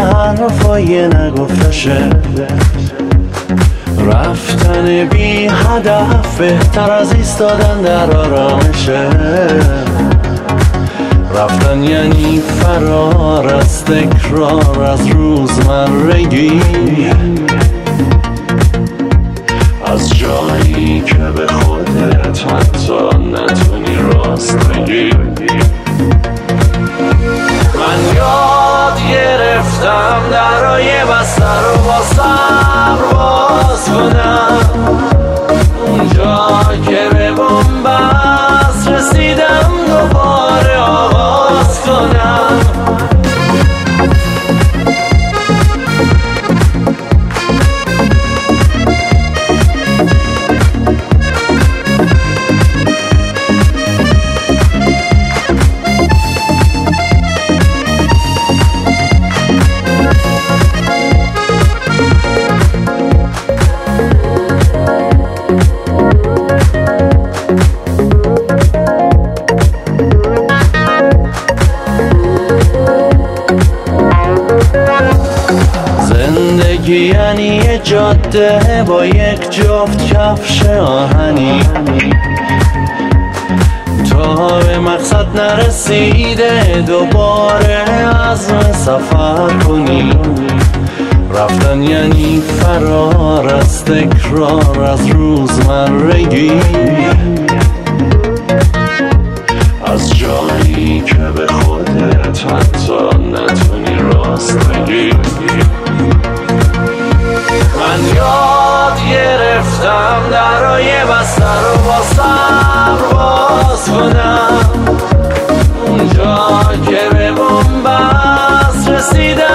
حرفای نگفتشه، رفتن بی هدف بهتر از ایستادن در آرامشه. رفتن یعنی فرار از تکرار از روزمرگی، از جایی که به خودت حتی نتونی راست بگی. من یاد گرفتم درای بسته رو با صبر باز کنم، اونجا که به بن‌بست رسیدم دوباره آغاز کنم. یعنی یه جاده با یک جفت کفش آهنی، تا به مقصد نرسیده دوباره عزم سفر کنی. رفتن یعنی فرار از تکرار از روزمرگی، از جایی که به خودت حتی نتونی راست بگی. من یاد گرفتم درای بسته رو با صبر باز کنم، اونجا که به بن‌بست رسیدم